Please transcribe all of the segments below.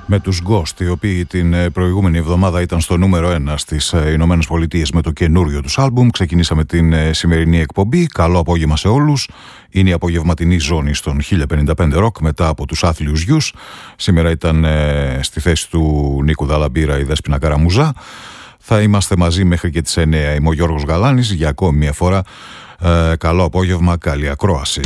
Με τους Ghost, οι οποίοι την προηγούμενη εβδομάδα ήταν στο νούμερο 1 στις Ηνωμένες Πολιτείες με το καινούριο τους άλμπουμ. Ξεκινήσαμε την σημερινή εκπομπή. Καλό απόγευμα σε όλους. Είναι η απογευματινή ζώνη στον 1055 Rock μετά από τους Άθλιους Γιους. Σήμερα ήταν στη θέση του Νίκου Δαλαμπίρα η Δέσποινα Καραμουζά. Θα είμαστε μαζί μέχρι και τις 9. Είμαι ο Γιώργος Γαλάνης. Για ακόμη μια φορά καλό απόγευμα, καλή ακρόαση.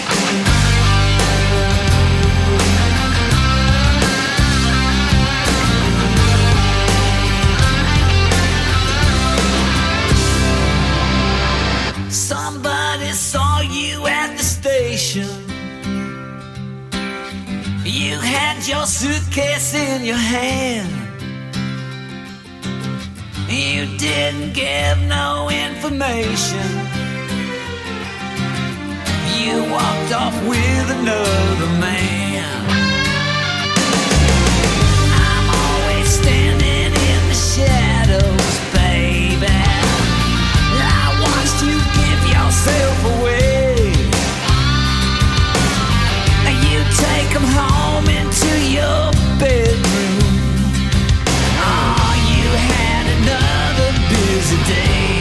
Somebody saw you at the station. You had your suitcase in your hand. You didn't give no information. You walked off with another man. I'm always standing in the shadows, baby. I watched you give yourself away. You take 'em home into your bedroom. Oh, you had another busy day.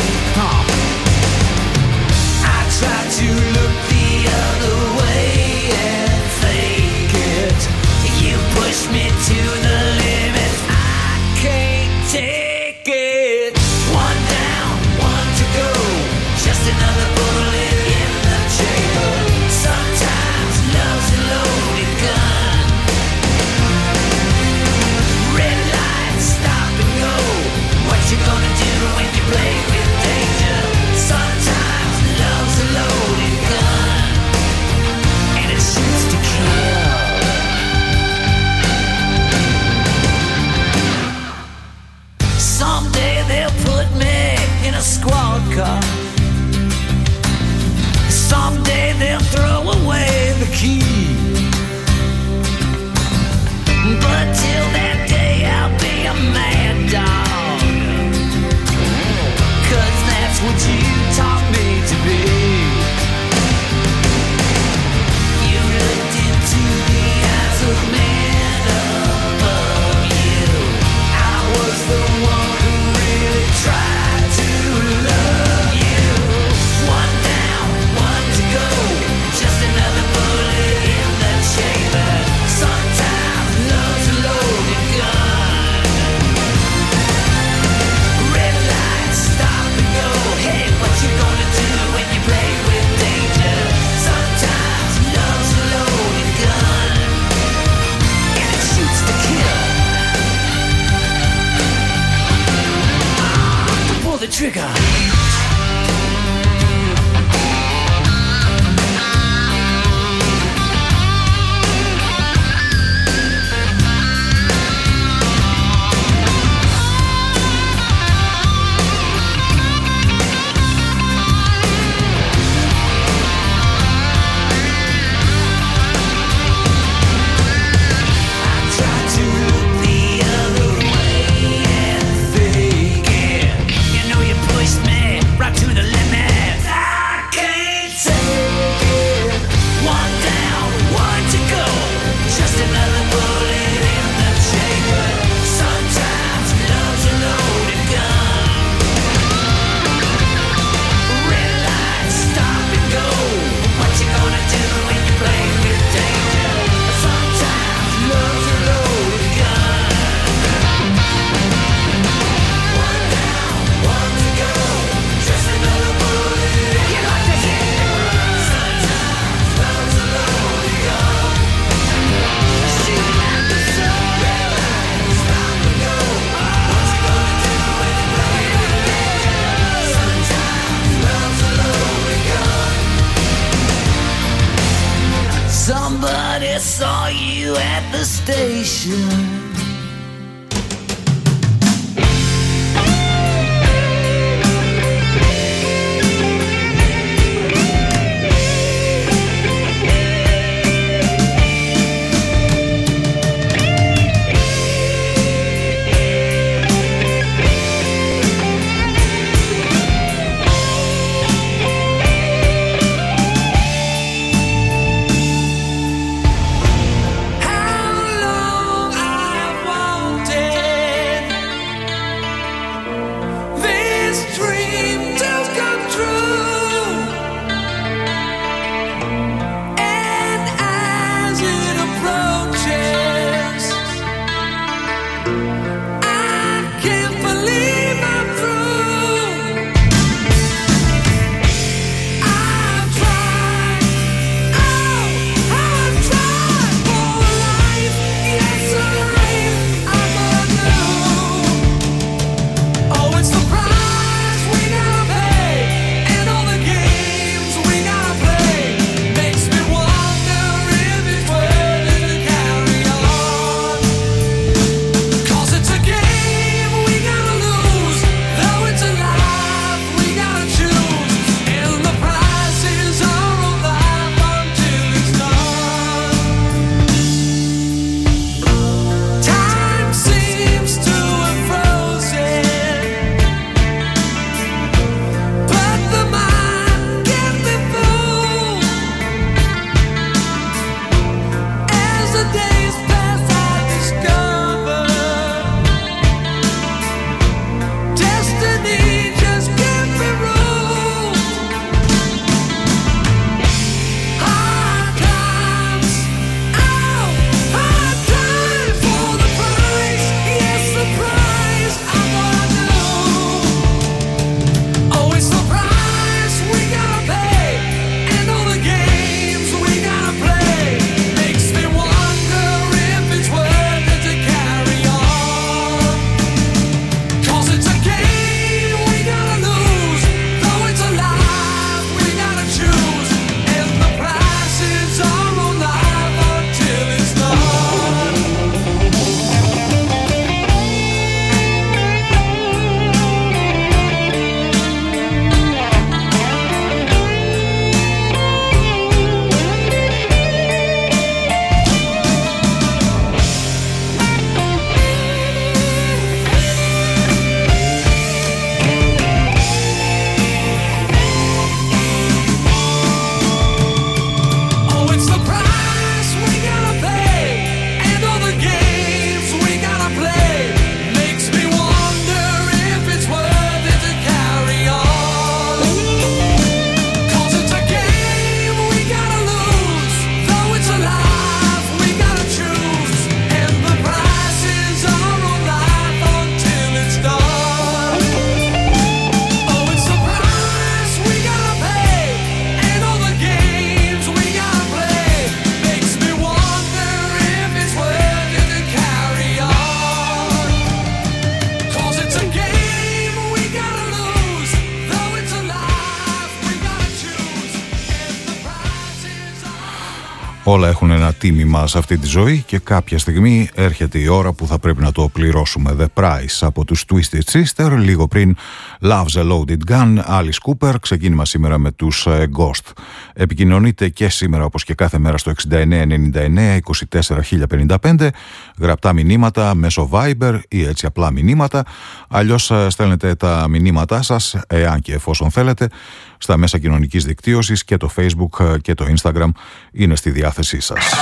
I tried to look the other way and fake it. You pushed me to the limit. I can't take it. One down, one to go. Just another bullet in the chamber. Sometimes love's a loaded gun. Red lights, stop and go. What you gonna do when you play with danger? Sometimes love's a loaded gun, and it shoots to kill. Someday they'll put me in a squad car. Someday they'll throw away the key. But till that day I'll be a mad dog, 'cause that's what you taught me to be. You looked into the eyes of men above you. I was the one who really tried to love you. One down, one to go. Just another bullet in the chamber. Sometimes love's a loaded gun. Red lights, stop and go. Hey, what you gonna do when you play with danger? Sometimes love's a loaded gun, and it shoots to kill. Pull the trigger. Somebody saw you at the station. How long Όλα έχουν ένα τίμημα σε αυτή τη ζωή και κάποια στιγμή έρχεται η ώρα που θα πρέπει να το πληρώσουμε. The Price από τους Twisted Sister, λίγο πριν Love's a Loaded Gun, Alice Cooper, ξεκίνημα σήμερα με τους Ghost. Επικοινωνείτε και σήμερα όπως και κάθε μέρα στο 6999 24 γραπτά μηνύματα μέσω Viber ή έτσι απλά μηνύματα, αλλιώς στέλνετε τα μηνύματά σας, εάν και εφόσον θέλετε, στα μέσα κοινωνικής δικτύωσης και το Facebook και το Instagram είναι στη διάθεσή σας.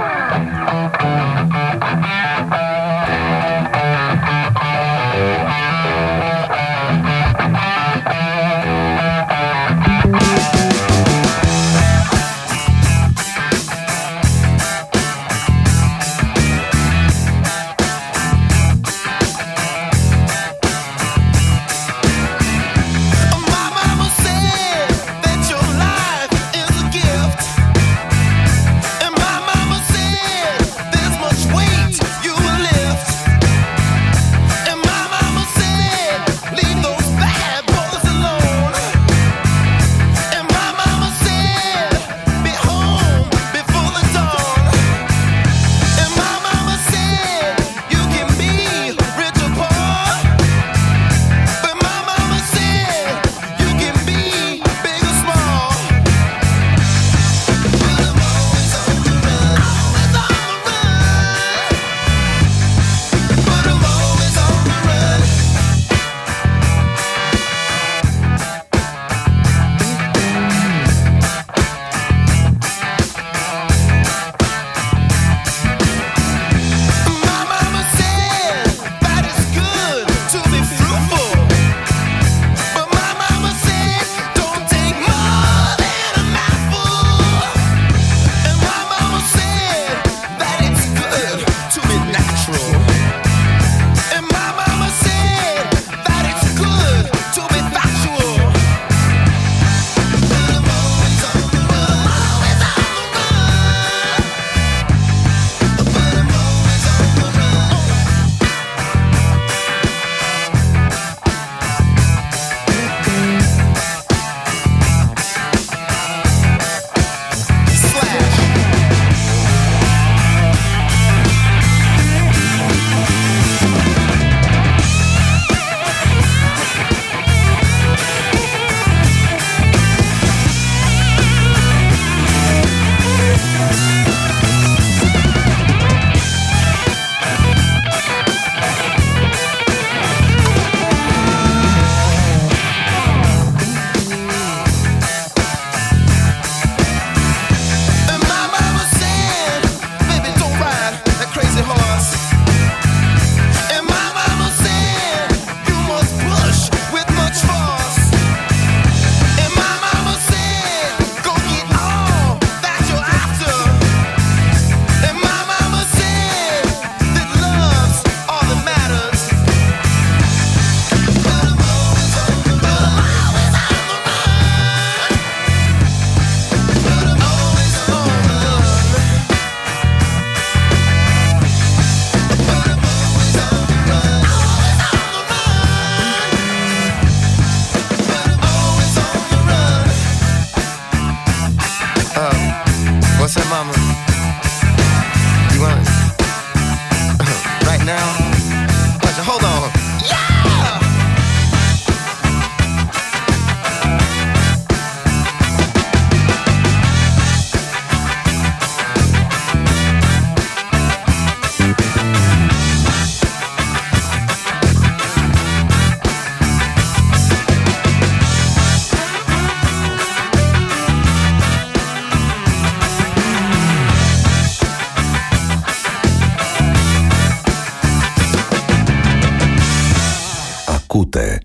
Ακούτε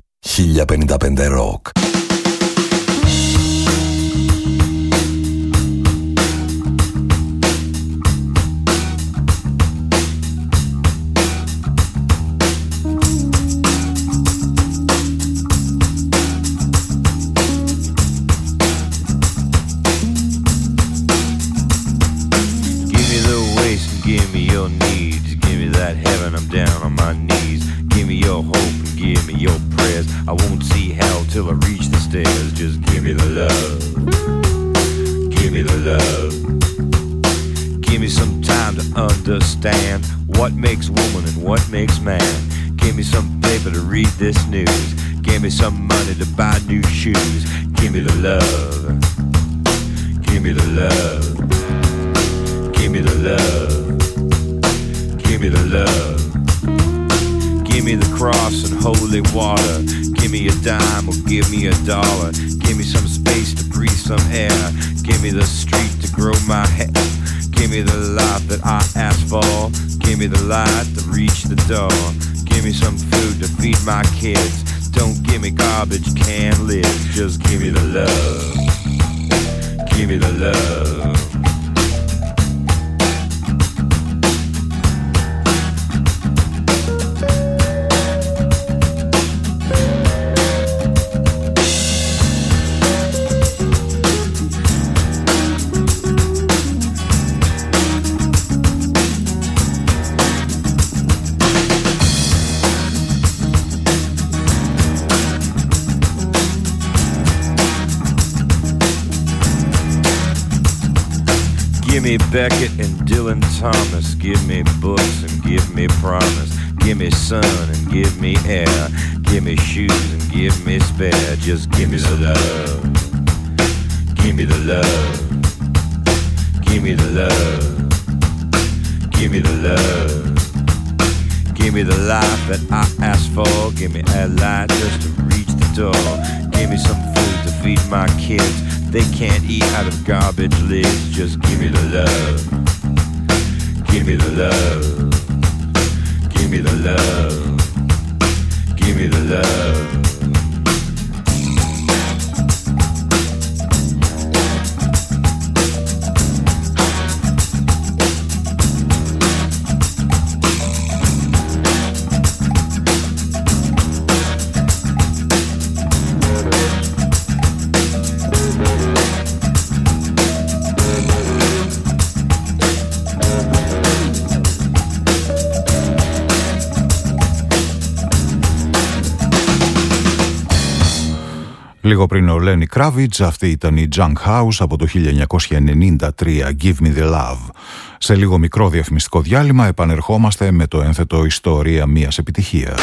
1055 Rock. Give me some time to understand what makes woman and what makes man. Give me some paper to read this news. Give me some money to buy new shoes. Give me the love. Give me the love. Give me the love. Give me the love. Give me the cross and holy water. Give me a dime or give me a dollar. Give me some space to breathe some air. Give me the street to grow my hair. Give me the life that I asked for. Give me the light to reach the door. Give me some food to feed my kids. Don't give me garbage can lids. Just give me the love. Give me the love. Give me Beckett and Dylan Thomas. Give me books and give me promise. Give me sun and give me air. Give me shoes and give me spare. Just give me the love. Give me the love. Give me the love. Give me the love. Give me the life that I asked for. Give me a light just to reach the door. Give me some food to feed my kids. They can't eat out of garbage lids. Just give me the love. Give me the love. Give me the love. Give me the love. Λίγο πριν ο Lenny Kravitz, αυτή ήταν η Junk House από το 1993, Give Me The Love. Σε λίγο μικρό διαφημιστικό διάλειμμα επανερχόμαστε με το ένθετο ιστορία μιας επιτυχίας.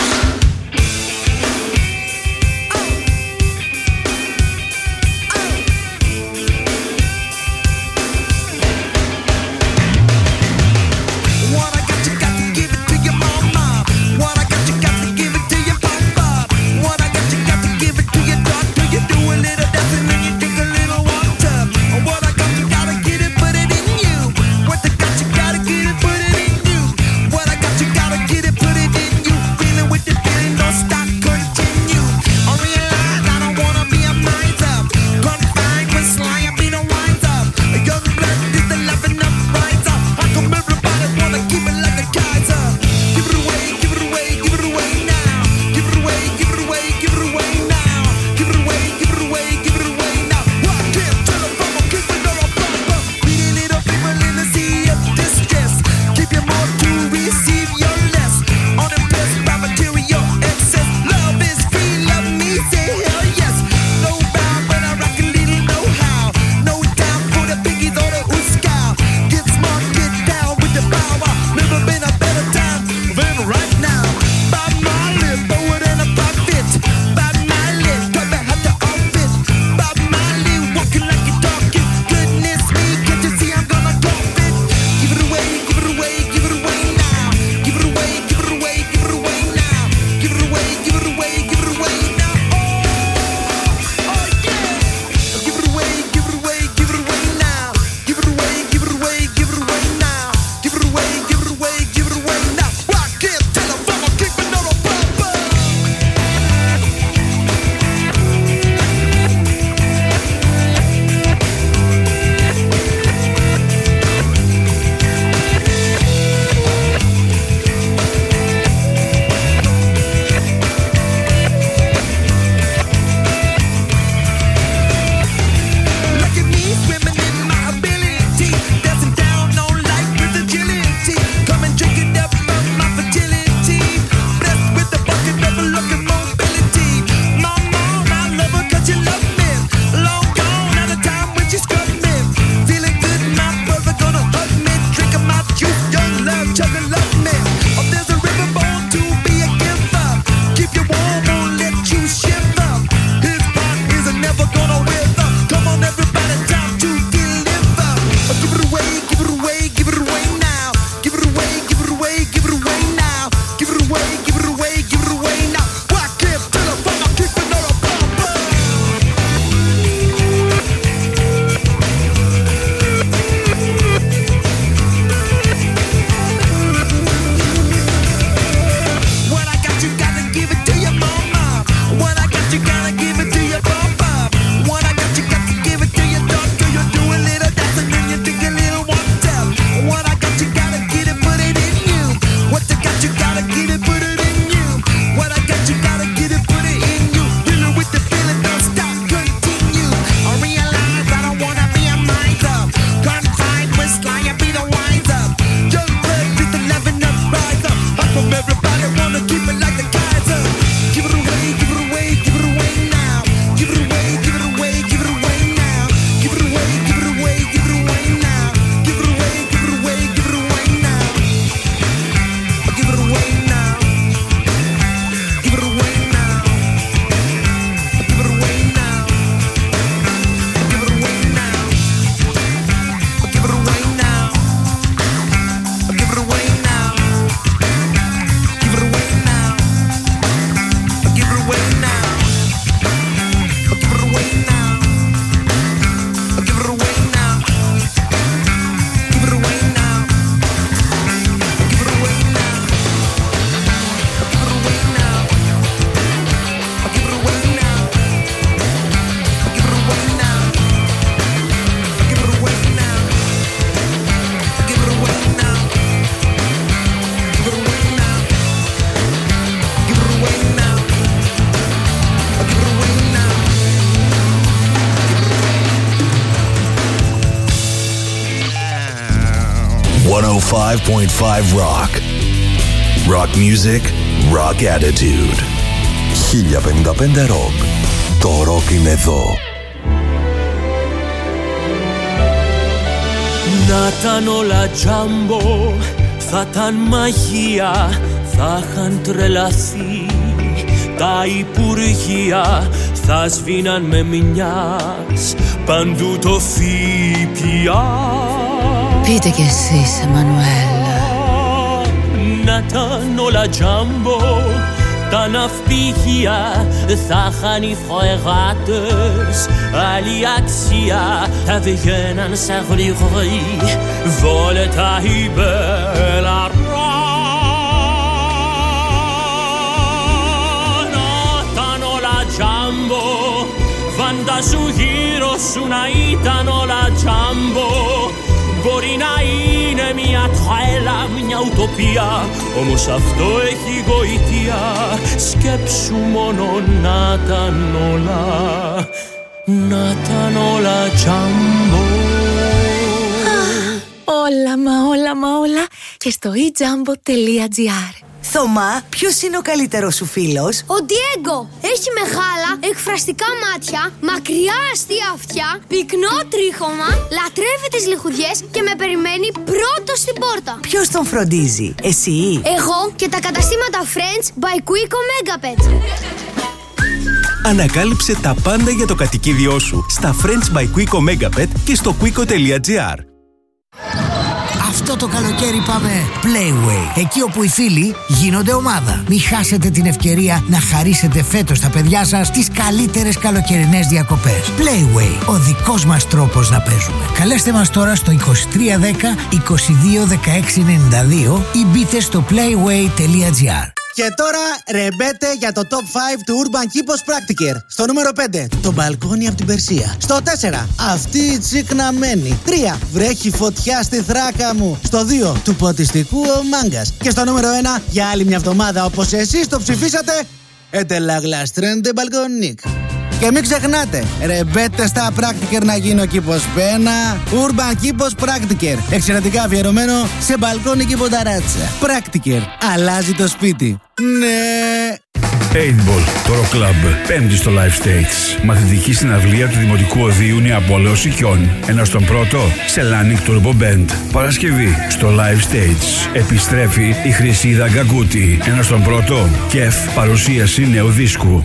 Feeling with the feeling. 105.5 Rock. Rock music, rock attitude. 1055 Rock. Το rock είναι εδώ. Να ήταν όλα τζάμπο, θα ήταν μαγεία, θα είχαν τρελαθεί τα υπουργεία, θα σβήναν με μιας παντού το ΦΠΑ. Πείτε κι εσείς, Εμμανουέλ. Να ήταν όλα τζάμπο, τα ναυπηγεία θα είχαν οι φρεγάτες άλλη αξία, θα βγαίναν σε γρηγορή βόλετα η μπέλα. Να ήταν όλα τζάμπο, φαντάσου γύρω σου να ήταν όλα τζάμπο. Μπορεί να είναι μια τρέλα, μια ουτοπία, όμως αυτό έχει γοητεία. Σκέψου μόνο να ήταν όλα τζάμπο. Όλα και στο ejumbo.gr. Θωμά, ποιος είναι ο καλύτερος σου φίλος? Ο Ντιέγκο έχει μεγάλα εκφραστικά μάτια, μακριά αστεία αυτιά, πυκνό τρίχωμα, λατρεύει τις λιχουδιές και με περιμένει πρώτο στην πόρτα. Ποιος τον φροντίζει, εσύ? Εγώ και τα καταστήματα Friends by Quico Megapet. Ανακάλυψε τα πάντα για το κατοικίδιό σου στα Friends by Quico Megapet και στο quico.gr. Αυτό το καλοκαίρι πάμε Playway, εκεί όπου οι φίλοι γίνονται ομάδα. Μην χάσετε την ευκαιρία να χαρίσετε φέτος στα παιδιά σας τις καλύτερες καλοκαιρινές διακοπές. Playway, ο δικός μας τρόπος να παίζουμε. Καλέστε μας τώρα στο 2310 22 16 92 ή μπείτε στο playway.gr. Και τώρα ρεμπέτε για το top 5 του Urban Kipos Practiker. Στο νούμερο 5, το μπαλκόνι από την Περσία. Στο 4, αυτή η τσικναμένη. 3, βρέχει φωτιά στη θράκα μου. Στο 2, του ποτιστικού ο Μάγκας. Και στο νούμερο 1, για άλλη μια εβδομάδα όπως εσείς το ψηφίσατε, Ετελαγλαστρέντε μπαλκονίκ. Και μην ξεχνάτε, ρεμπέτε στα Practiker να γίνει ο κήπος πένα. Urban Kipos Practiker. Εξαιρετικά αφιερωμένο σε μπαλκόνι και πονταράτσα. Practiker. Αλλάζει το σπίτι. Ναι. 8ball, το Rock Club, πέμπτη στο Live States. Μαθητική συναυλία του Δημοτικού Οδείου Νεαπόλεως Οικιών. Ένα στον πρώτο, σε Lanic Turbo Band. Παρασκευή, στο Live States. Επιστρέφει η Χρυσίδα Γκαγκούτη. Ένα στον πρώτο, Κεφ, παρουσίαση νέου δίσκου.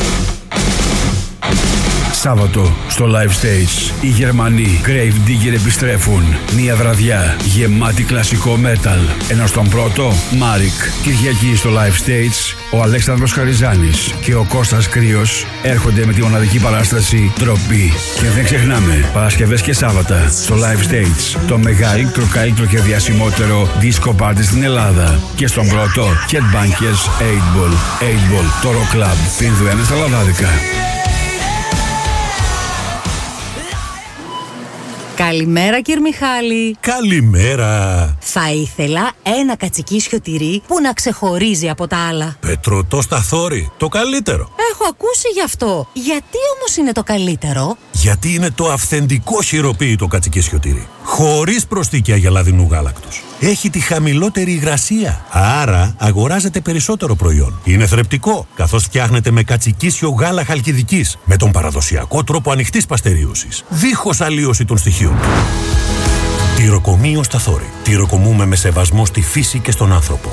Σάββατο στο Live Stage οι Γερμανοί Grave Digger επιστρέφουν. Μια βραδιά γεμάτη κλασικό metal. Ένα στον πρώτο, Μάρικ. Κυριακή στο Live Stage ο Αλέξανδρος Χαριζάνης και ο Κώστας Κρύος έρχονται με τη μοναδική παράσταση Τροπή. Και δεν ξεχνάμε, Παρασκευές και Σάββατα στο Live Stage το μεγαλύτερο, καλύτερο και διασημότερο disco party στην Ελλάδα. Και στον πρώτο, Headbangers 8ball. 8ball, το Rock Club. Πίνδου ένα στα λαδάδικα. Καλημέρα κύριε Μιχάλη. Καλημέρα. Θα ήθελα ένα κατσικίσιο τυρί που να ξεχωρίζει από τα άλλα. Πετρωτό σταθόρι, το καλύτερο. Έχω ακούσει γι' αυτό. Γιατί όμως είναι το καλύτερο? Γιατί είναι το αυθεντικό χειροποίητο κατσικίσιο τυρί. Χωρίς προστίκια γελαδινού γάλακτος. Έχει τη χαμηλότερη υγρασία. Άρα αγοράζεται περισσότερο προϊόν. Είναι θρεπτικό, καθώς φτιάχνεται με κατσικίσιο γάλα χαλκιδικής. Με τον παραδοσιακό τρόπο ανοιχτής παστερίωσης. Δίχως αλλίωση των στοιχείων. Τυροκομείο Σταθόρι. Τυροκομούμε με σεβασμό στη φύση και στον άνθρωπο.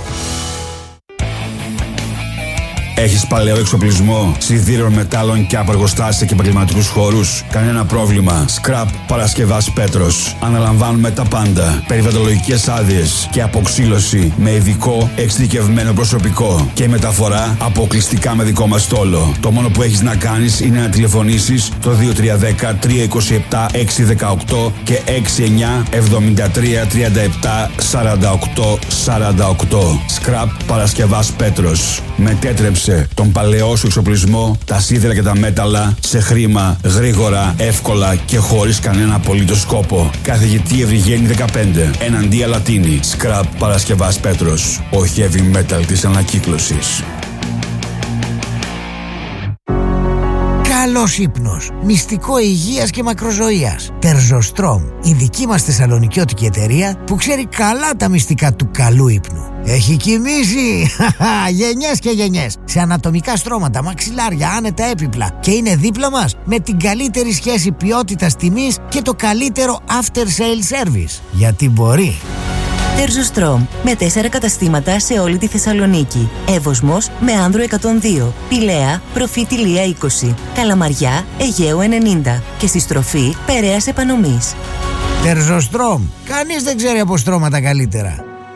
Έχεις παλαιό εξοπλισμό, σιδήρων, μετάλλων και απεργοστάσεις σε επαγγελματικούς χώρους? Κανένα πρόβλημα. Scrap Παρασκευάς Πέτρος. Αναλαμβάνουμε τα πάντα. Περιβαλλοντολογικές άδειες και αποξύλωση με ειδικό εξειδικευμένο προσωπικό. Και η μεταφορά αποκλειστικά με δικό μας στόλο. Το μόνο που έχεις να κάνεις είναι να τηλεφωνήσεις το 2310 327 618 και 69 73 37 48 48. Scrap Παρασκευάς Πέτρος. Μετέτρεψε τον παλαιό σου εξοπλισμό, τα σίδερα και τα μέταλλα σε χρήμα, γρήγορα, εύκολα και χωρίς κανένα απολύτως σκόπο. Καθηγητή Ευρυγένη 15, εναντία Λατίνη. Scrap Παρασκευάς Πέτρος. Ο heavy metal της ανακύκλωσης. καλός ύπνος, μυστικό υγείας και μακροζωίας. Τερζοστρόμ, η δική μας θεσσαλονικιώτικη εταιρεία που ξέρει καλά τα μυστικά του καλού ύπνου. Έχει κοιμήσει γενιές και γενιές σε ανατομικά στρώματα, μαξιλάρια, άνετα έπιπλα και είναι δίπλα μας με την καλύτερη σχέση ποιότητας τιμής και το καλύτερο after sale service. Γιατί μπορεί. Τερζοστρόμ με 4 καταστήματα σε όλη τη Θεσσαλονίκη. Εύωσμος με Άνδρο 102, Πηλαία, Προφήτη Λία 20, Καλαμαριά, Αιγαίου 90 και στη στροφή Περαίας Επανομής. Τερζοστρόμ, κανείς δεν ξέρει από στρώματα καλύτερα.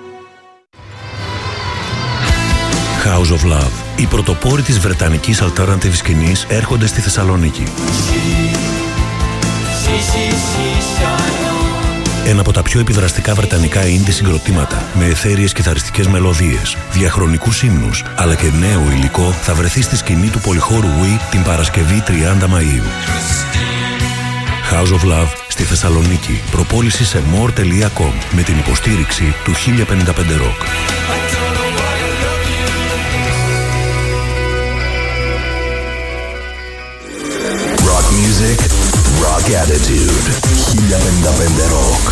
House of Love. Οι πρωτοπόροι της βρετανικής alternative σκηνής έρχονται στη Θεσσαλονίκη. Ένα από τα πιο επιδραστικά βρετανικά indie συγκροτήματα με αιθέριες κιθαριστικές μελωδίες, διαχρονικούς ύμνους αλλά και νέο υλικό θα βρεθεί στη σκηνή του πολυχώρου Wii την Παρασκευή 30 Μαΐου. House of Love στη Θεσσαλονίκη. Προπόληση σε more.com με την υποστήριξη του 1055 Rock. Rock music, rock attitude. 1055 Rock.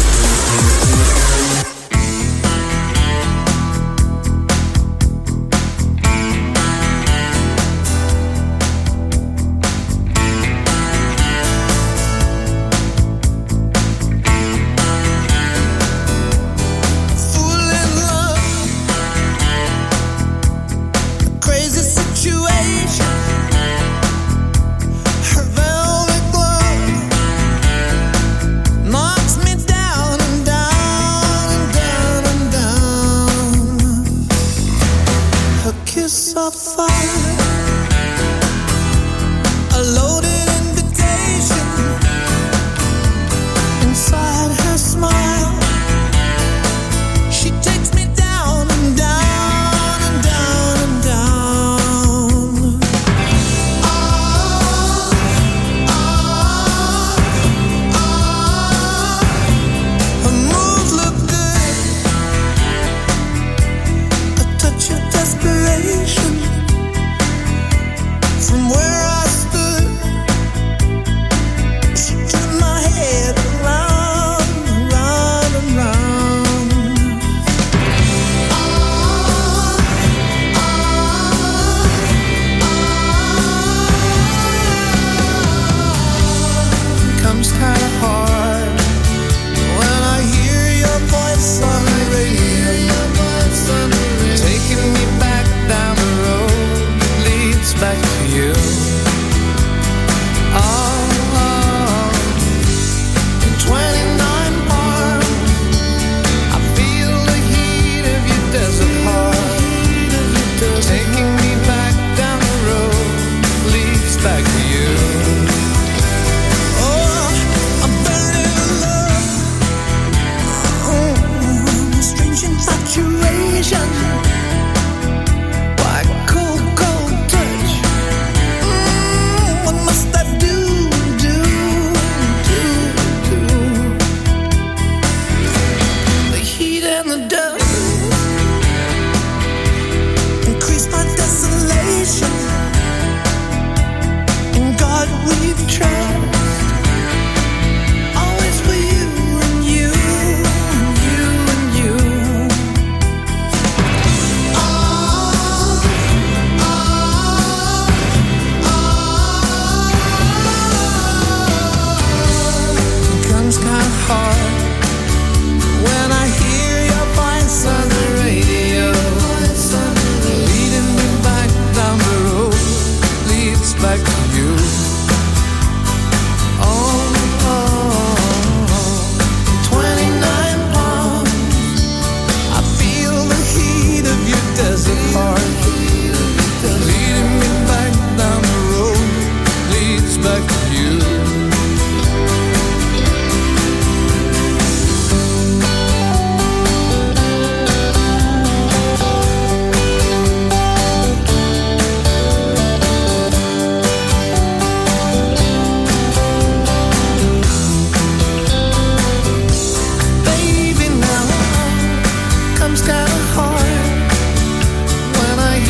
When I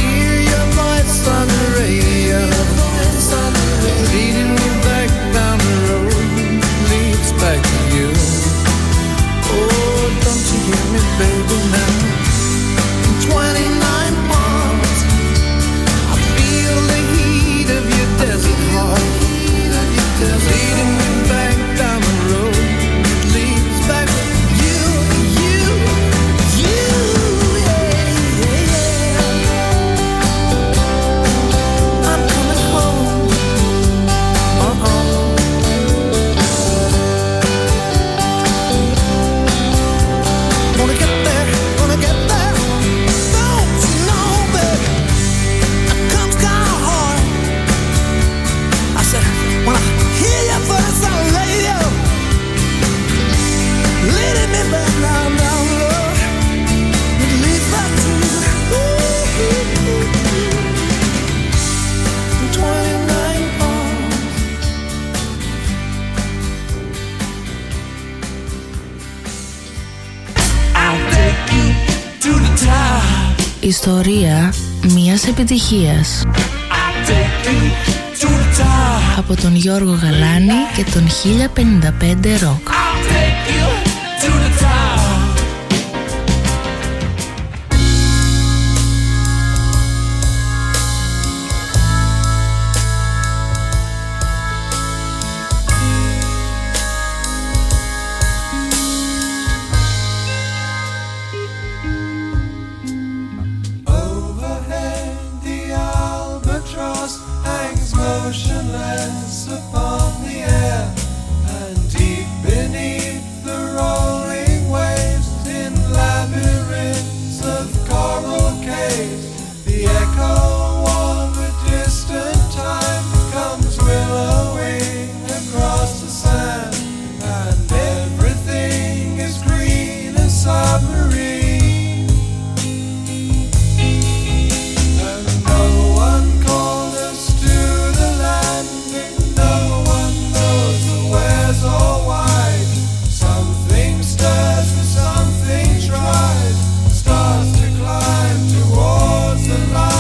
baby, now. 29 palms. I feel the heat of your desert heart. Leading me back down the road. It leads back to you, yeah, yeah. I'm coming home. Gonna get there. Don't you know, baby, it comes kinda hard. I said, when I hear your voice, I lay you, leading me back down the road. It leads back to 29 palms. I'll take you to the top. Ιστορία μιας επιτυχίας. I'll take you to the top. Από τον Γιώργο Γαλάνη και τον 1055 Rock. I'll take you to the top. Overhead, the albatross hangs motionless upon the air, and deep beneath the rolling waves, in labyrinths of coral caves, the echo of a distant time comes willowing across the sand, and everything is green and submarine. And no one called us to the land, and no one knows the where's or why's. Something stirs and something tries, starts to climb towards the light.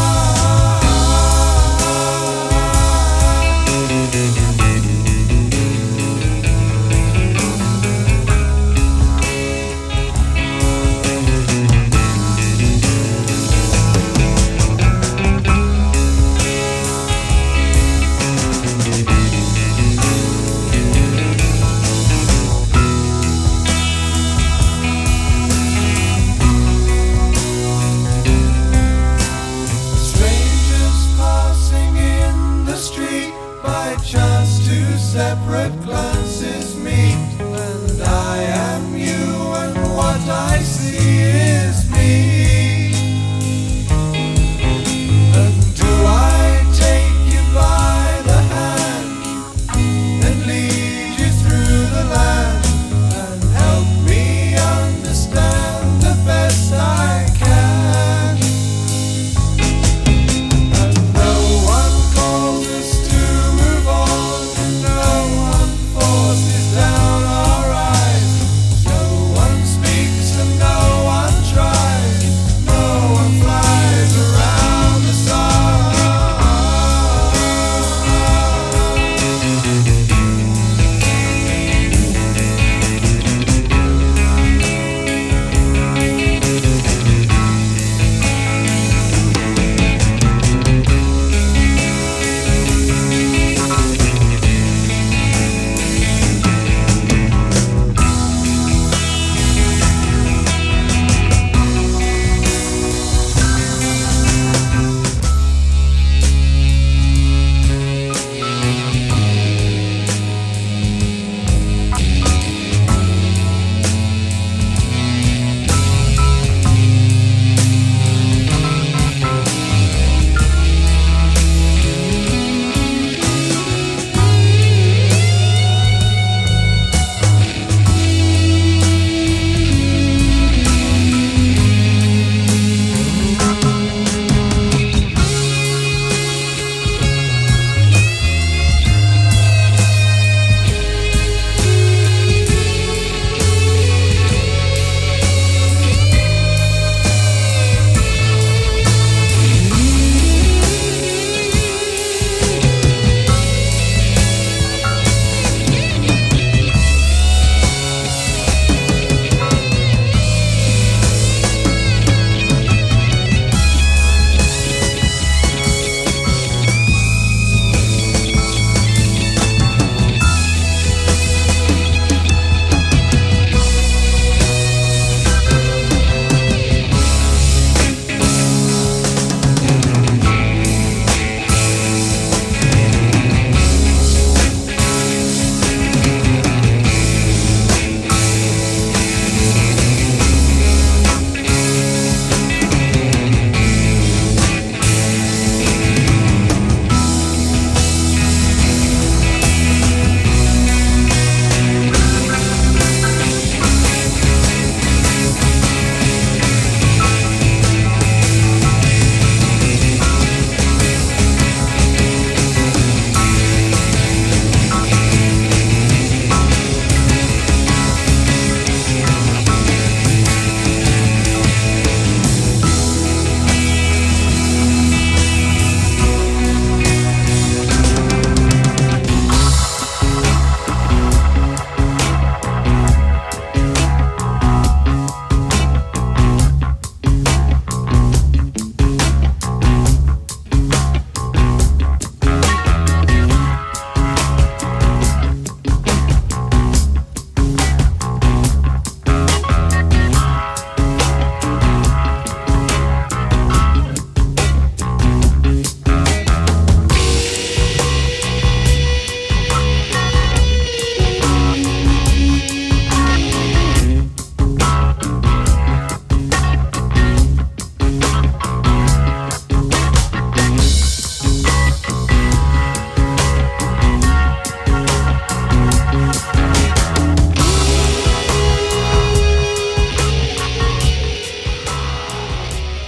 Strangers passing in the street, by chance two separate glances meet, and I am you and what I see is me. And do I take you by the hand and lead you through the land and help me understand the best I can? And no one calls us to move on, and no one forces down our eyes. No one speaks and no one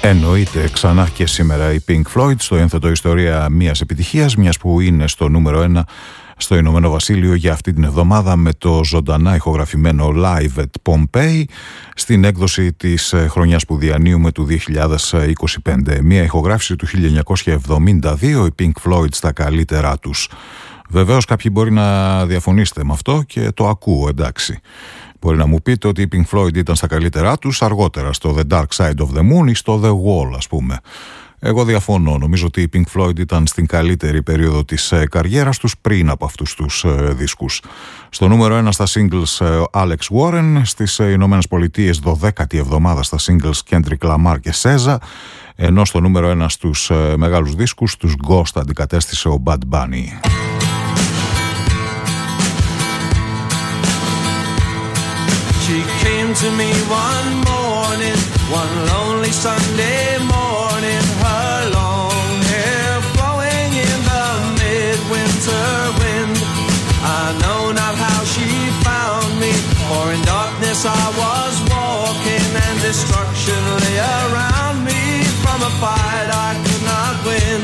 Εννοείται ξανά και σήμερα η Pink Floyd στο ένθετο ιστορία μιας επιτυχίας, μιας που είναι στο νούμερο 1 στο Ηνωμένο Βασίλειο για αυτή την εβδομάδα με το ζωντανά ηχογραφημένο Live at Pompeii στην έκδοση της χρονιάς που διανύουμε του 2025. Μια ηχογράφηση του 1972, η Pink Floyd στα καλύτερά τους. Βεβαίως κάποιοι μπορεί να διαφωνήσετε με αυτό και το ακούω, εντάξει. Μπορεί να μου πείτε ότι η Pink Floyd ήταν στα καλύτερά τους αργότερα, στο The Dark Side of the Moon ή στο The Wall, ας πούμε. Εγώ διαφωνώ. Νομίζω ότι η Pink Floyd ήταν στην καλύτερη περίοδο της καριέρας τους πριν από αυτούς τους δίσκους. Στο νούμερο 1 στα singles Alex Warren, στις Ηνωμένες Πολιτείες 12η εβδομάδα στα singles Kendrick Lamar και SZA, ενώ στο νούμερο 1 στους μεγάλους δίσκους τους Ghost αντικατέστησε ο Bad Bunny. She came to me one morning, one lonely Sunday morning, her long hair flowing in the midwinter wind. I know not how she found me, for in darkness I was walking and destruction lay around me from a fight I could not win.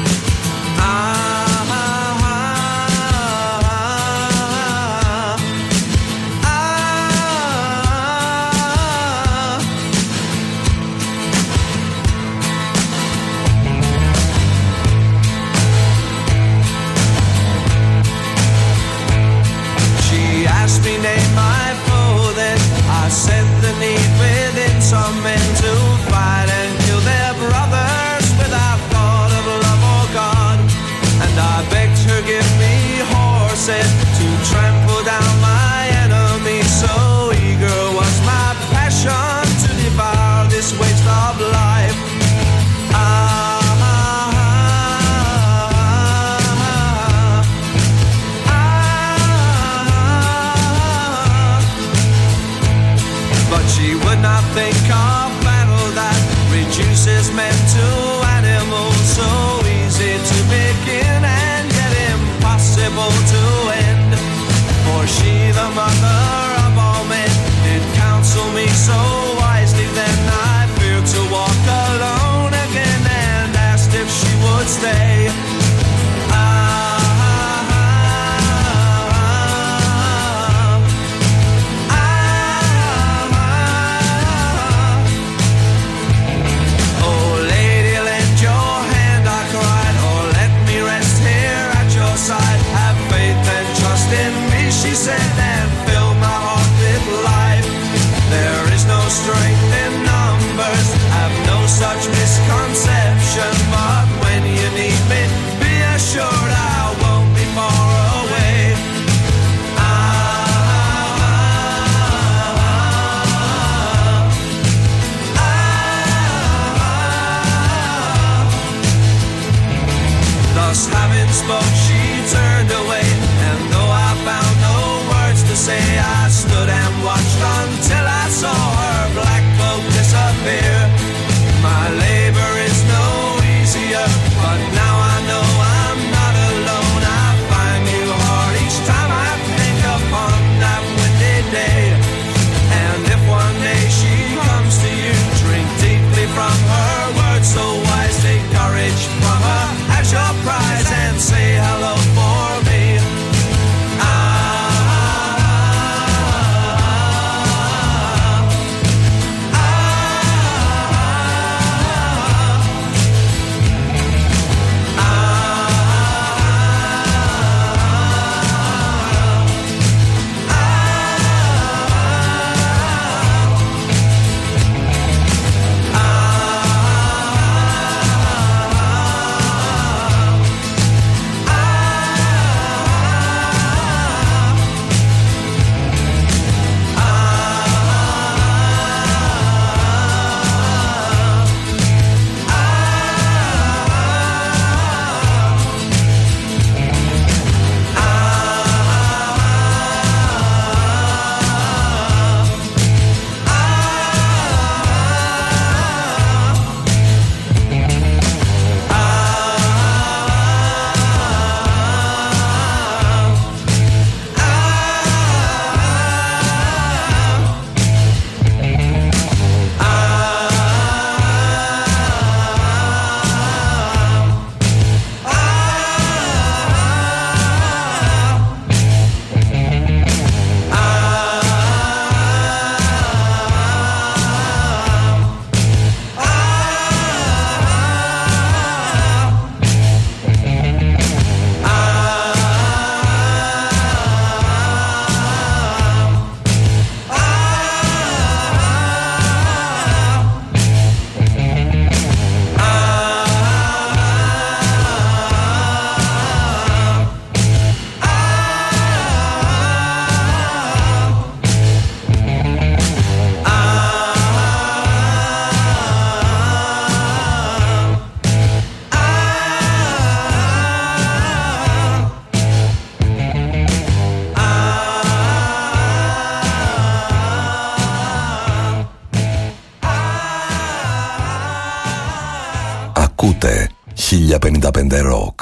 Me name my foe, then I said the need within some men to fight and kill their brothers without thought of love or God. And I begged her give me horses to trample down my enemies. So eager was my passion to devour this waste of life. She would not think of battle that reduces men to animals, so easy to begin and yet impossible to end. For she, the mother of all men, did counsel me so wisely. Then I feared to walk alone again and asked if she would stay. Said and fill my heart with life. There is no strength in numbers, have no such misconception. But when you need me, be assured I won't be far away. Thus having spoke, she turned away, and though I found no words to say, I stood and watched until I saw her black cloak disappear. My labor is no easier, but now I know I'm not alone. I find you hard each time I think upon that windy day. And if one day she comes to you, drink deeply from her words so wise, take courage from her as your prize and say hello for me. Ακούτε 1055 Rock.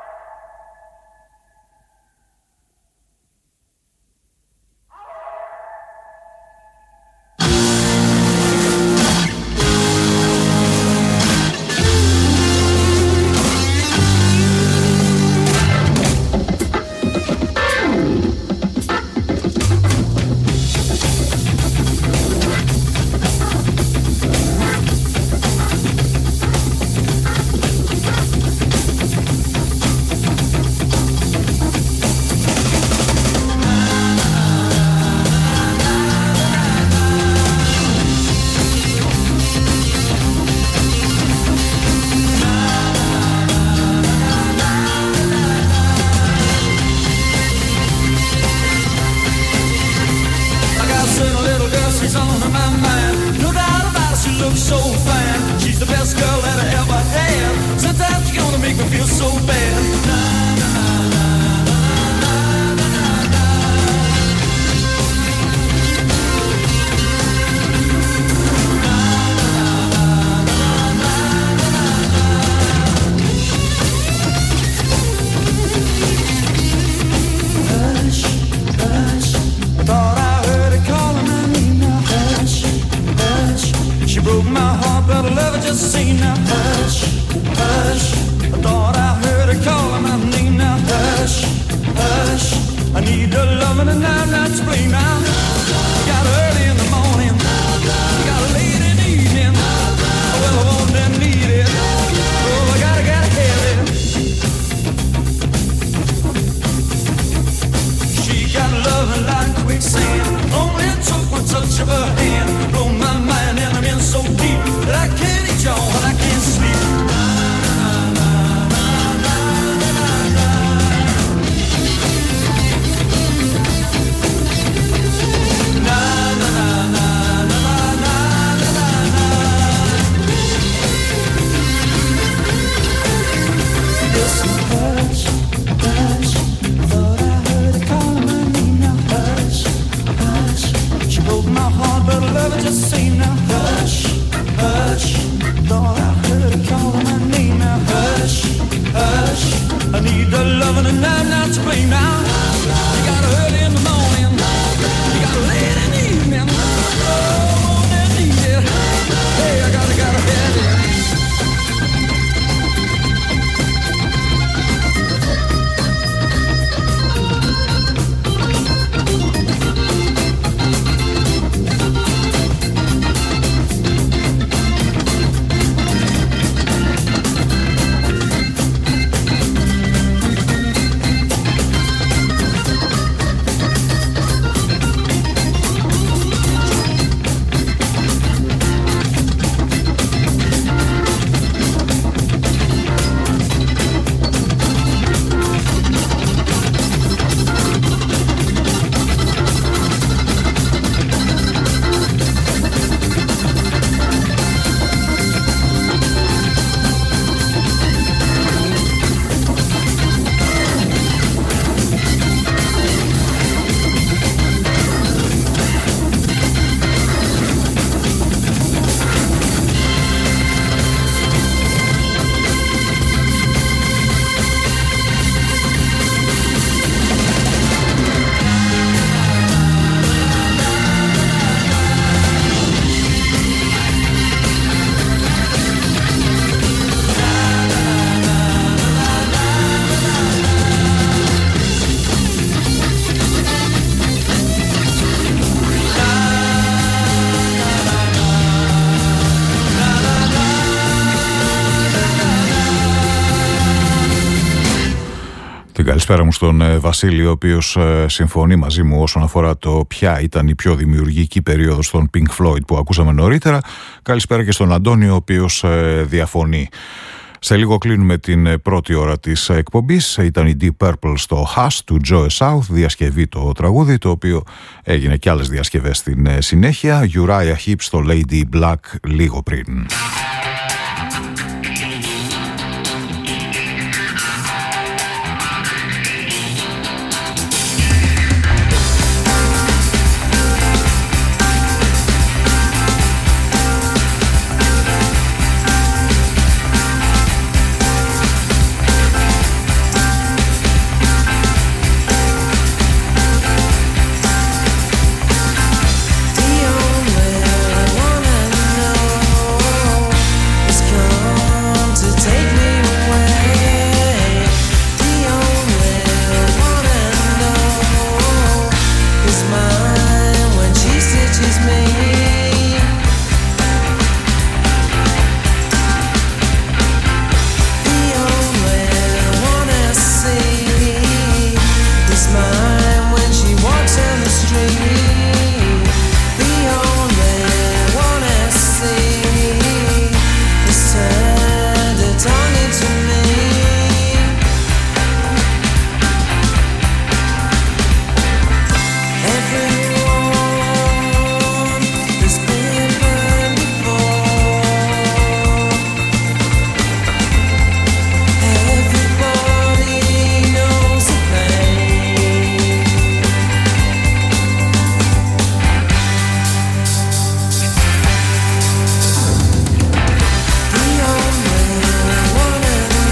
Καλησπέρα μου στον Βασίλη, ο οποίος συμφωνεί μαζί μου όσον αφορά το ποια ήταν η πιο δημιουργική περίοδος των Pink Floyd που ακούσαμε νωρίτερα. Καλησπέρα και στον Αντώνιο, ο οποίος διαφωνεί. Σε λίγο κλείνουμε την πρώτη ώρα της εκπομπής. Ήταν η Deep Purple στο Hush του Joe South, διασκευή το τραγούδι, το οποίο έγινε και άλλες διασκευές στην συνέχεια. Uriah Heep στο Lady Black λίγο πριν.